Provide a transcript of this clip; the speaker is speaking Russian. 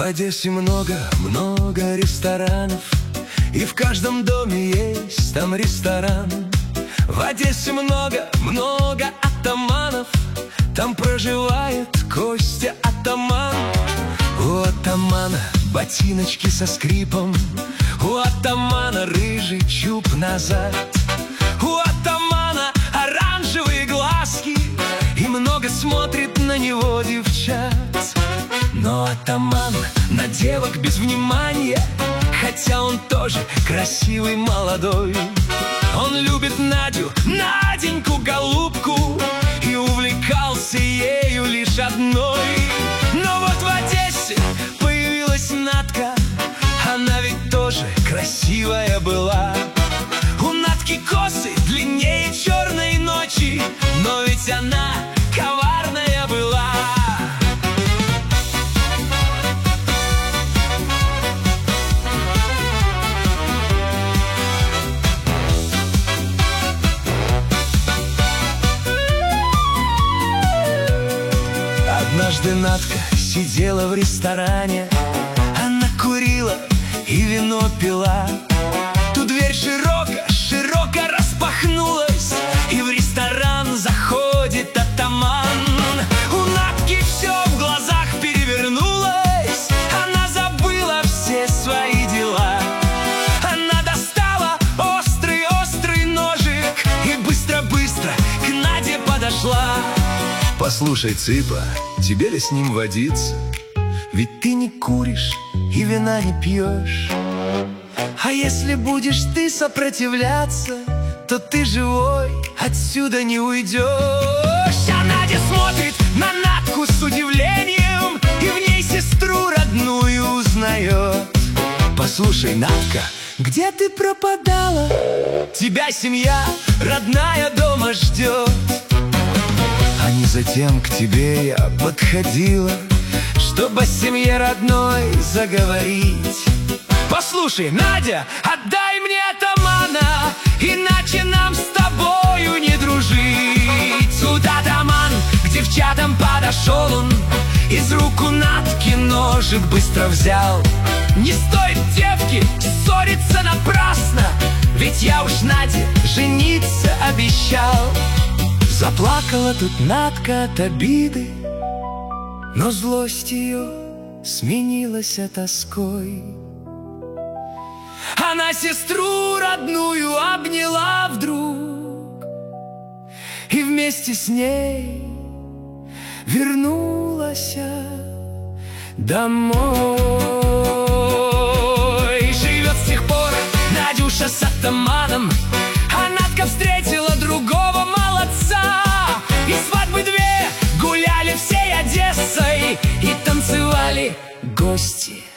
Одессе много ресторанов, и в каждом доме есть там ресторан. В Одессе много атаманов, там проживает Костя атаман. У атамана ботиночки со скрипом, у атамана рыжий чуб назад, у атамана оранжевые глазки, и много смотрит на него девчат. Но атаман на девок без внимания, хотя он тоже красивый молодой. Он любит Надю, Наденьку, голубку, и увлекался ею лишь одной. Но вот в Одессе появилась Надка, она ведь тоже красивая была. У Надки косы длиннее черной ночи, но ведь она коварная была. Однажды Надка сидела в ресторане, она курила и вино пила. Тут дверь широко распахнулась, и в ресторан заходит атаман. У Надки все в глазах перевернулось, она забыла все свои дела. Она достала острый ножик и быстро к Наде подошла. Послушай, цыпа, тебе ли с ним водиться? Ведь ты не куришь и вина не пьешь. А если будешь ты сопротивляться, то ты живой отсюда не уйдешь. А Надя смотрит на Надку с удивлением, и в ней сестру родную узнает. Послушай, Надка, где ты пропадала? Тебя семья родная дома ждет. А не затем к тебе я подходила, чтобы о семье родной заговорить. Послушай, Надя, отдай мне атамана, иначе нам с тобою не дружить. Тут атаман к девчатам подошел он, из рук у Надки ножик быстро взял. Не стоит, девки, ссориться напрасно, ведь я уж Наде жениться обещал. Заплакала тут Надка от обиды, но злость ее сменилась тоской. Она сестру родную обняла вдруг, и вместе с ней вернулась домой. Живет с тех пор Надюша с атаманом, а Надка встретила другого молодца. И свадьбы две гуляли всей Одессой, и танцевали гости